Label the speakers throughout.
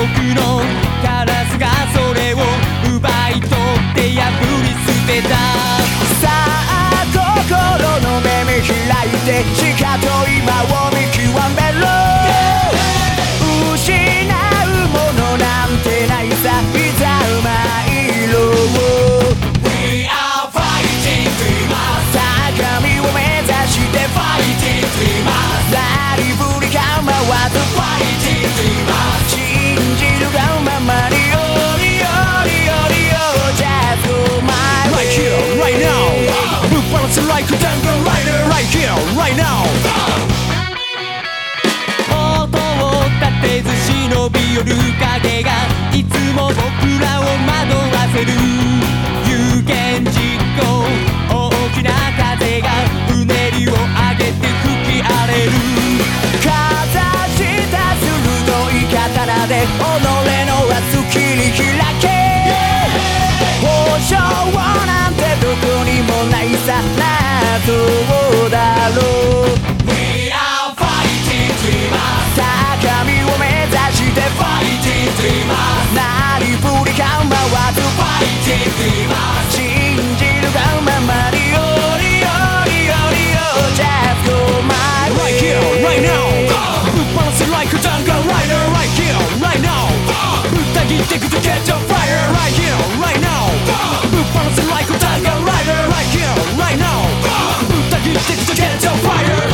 Speaker 1: 毒のカラスがそれを奪い取って破り捨てた。
Speaker 2: さあ心の目見開いてしかと今を見極めろ。失うものなんてないさ、いざ参ろう。
Speaker 1: We are fighting dreamers。
Speaker 2: 高みを目指して
Speaker 1: Fighting dreamers。
Speaker 2: なりふり構わず
Speaker 1: Fighting dreamers。
Speaker 2: 信じるがままによりよりよりよ Just go my way
Speaker 1: Right here, right now。 Move balance like a jungle rider。 Right here, right now。 音を立てず忍び寄る影がいつも僕らを惑わせる。有言実行、大きな風がうねりを上げて吹き荒れる。
Speaker 2: かざした鋭い刀で己の明日切り開け。保証なんてどこにもないさ、謎だろう。
Speaker 1: We are fighting dreamers。
Speaker 2: 高みを目指して
Speaker 1: Fighting dreamers。
Speaker 2: なりふり構わず
Speaker 1: Fighting dreamers。
Speaker 2: 信じるがままによりよりよりよ Just go my way
Speaker 1: Right here, right now。 Move balance like a jungle rider。 Right here, right now。 歌切ってくと catch on fire。 Right here, right now。 Move balance like a jungle rider。 Right here, right now。 歌切ってくと catch on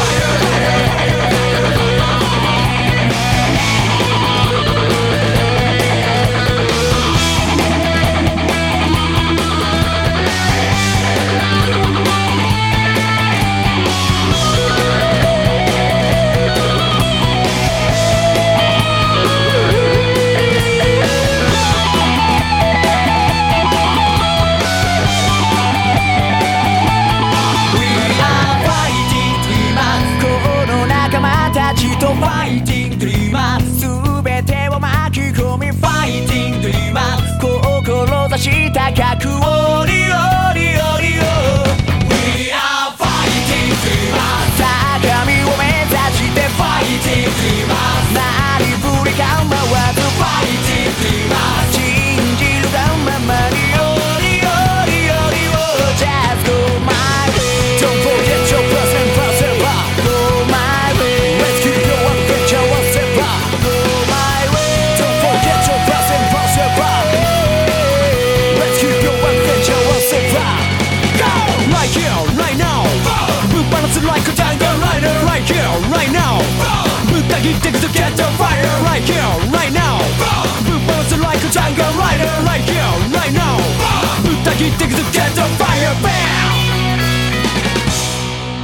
Speaker 1: fire。Fighting dreamers。 全てを巻き込み Fighting dreamers。
Speaker 2: 志高くおりおりおりお
Speaker 1: We are fighting dreamers。
Speaker 2: 高みを目指して
Speaker 1: Fighting dreamers。
Speaker 2: なりふり構わず
Speaker 1: Fighting dreamers。
Speaker 2: 信じるがままによりよりよりを Just go my way
Speaker 1: Don't forget your present forever。
Speaker 2: Go my way
Speaker 1: Let's keep your adventure one step up。
Speaker 2: Go my way
Speaker 1: Don't forget your present forever。 Let's keep your adventure one step up。 Go! Right here, right now。 Move balance like a jungle rider。 Right here, right now。 歌切ってくと catch on fire。 Right here, right now。 Move balance like a jungle rider。 Right here, right now。歌切ってくと